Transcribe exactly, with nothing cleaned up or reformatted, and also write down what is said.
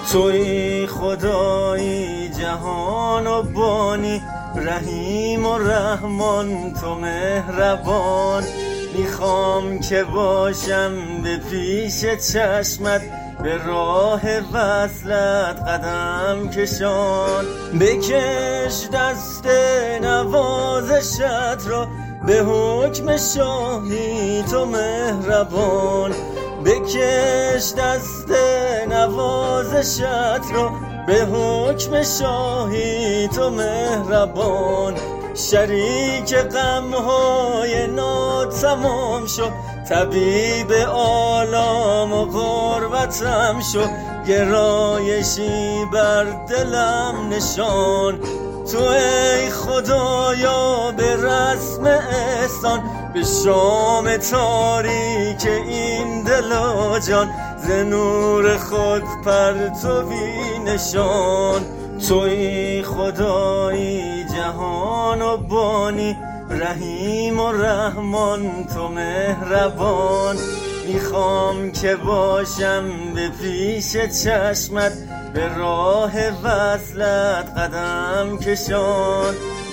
توی خدایی جهان و بانی، رحیم و رحمان تو مهربان. میخوام که باشم به پیش چشمت، به راه وصلت قدم کشان. بکش دست نوازشت را به حکم شاهی تو مهربان. بکش دست نوازشت را به حکم شاهی تو مهربان. شریک غمهای ناتمام شو، طبیب آلام و غربتم شو. گرایشی بر دلم نشان، تو ای خدایا به رسم احسان. به شام تاریک این دل و جان، ز نور خود پرتوی نشان. توی خدایی جهان و بانی، رحیم و رحمان تو مهربان. میخوام که باشم به پیش چشمت، به راه وصلت قدم کشان.